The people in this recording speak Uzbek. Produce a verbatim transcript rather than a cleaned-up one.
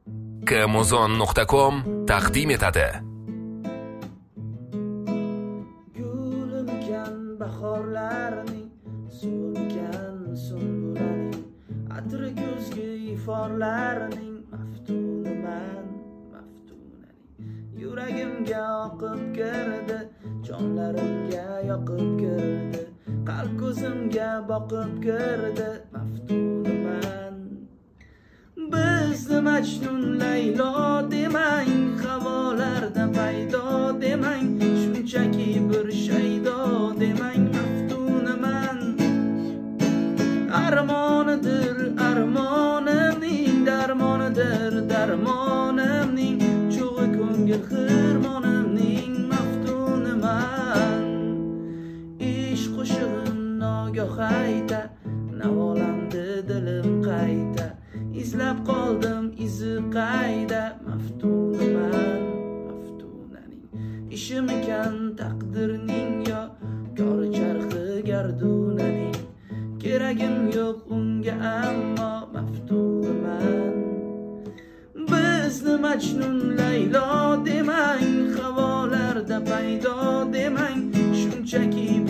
kmuzon nuqta com taqdim etadi. Gulimikan bahorlarning, suvimikan sumbulaning, atri ko'zga iforlarning maftuniman, maftunaning. Yuragimga oqib kirdi, jonlarimga yoqib kirdi, qalb ko'zimga boqib kirdi, maftunaman. Bizni Majnun Laylo demang, havolarda paydo demang, shunchaki bir shaydo demang, maftunaman. Armonidir armonimning, darmonidir darmonimning, cho'g'i ko'ngil xirmonimning, maftunaman. Ish qo'shig'im nogoh ayta, navolandi dilim qayta, izlab qoldim izi qayda, maftunaman, maftunaning. Ishimikan taqdirning yo kori charxi gardunaning, keragim yo'q unga ammo maftunaman. Bizni Majnun Laylo demang, havolarda paydo demang, shunchaki